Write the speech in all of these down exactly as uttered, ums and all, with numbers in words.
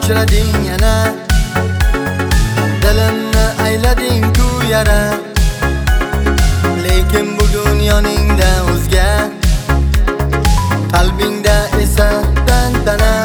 uchrading yana, dilimni aylading ku yara. Lekin bugun yoningda o'zga, qalbingda esa tantana.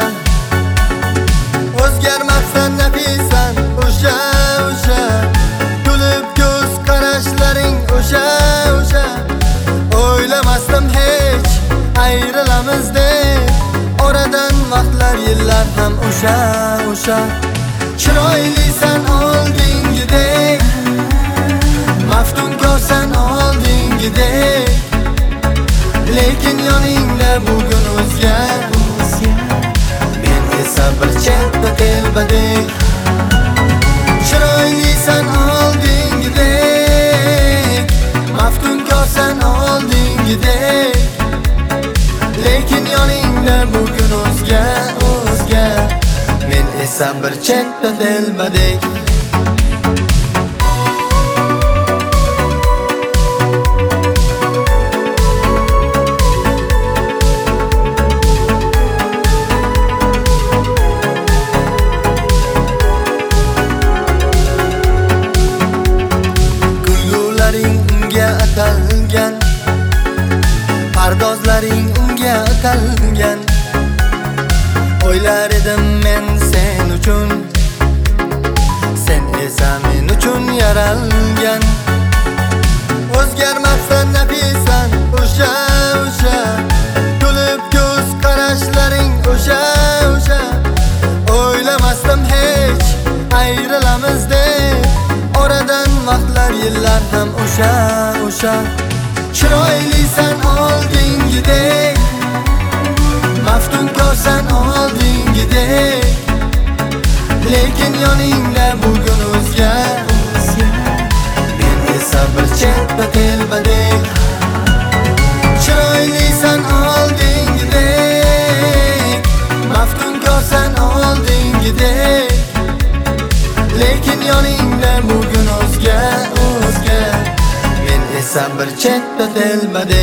O'zgarmabsan nafisan o'sha o'sha, kulib ko'z qarashlaring o'sha o'sha. O'ylamasdim hech ayrilamiz deb, oradan vaqtlar yillar ham o'sha o'sha. Chiroylisan oldingidek, maftunkorsan oldingidek, lekin yoningda bugun o'zga. Men esa bir chetda telbadek. Chiroylisan oldingidek, maftunkorsan oldingidek, lekin yoningda bugun o'zga o'zga. Men esa bir chetda telbadek. Atalgan, pardozlaring unga atalgan. O'ylar edim men sen uchun, sen esa men uchun yaralgan. O'zgarmabsan nafisan o'sha o'sha, kulib ko'z qarashlaring o'sha o'sha. O'ylamasdim hech ayrilamiz deb, oradan vaqtlar yillar ham o'sha o'sha. Chiroylisan oldingidek, maftunkorsan oldingidek, lekin yoningda bugun o'zga. Men esa bir chetda telbadek. Chiroylisan oldingidek, maftunkorsan oldingidek, lekin yoningda bugun o'zga o'zga. Men esa bir chetda telbadek.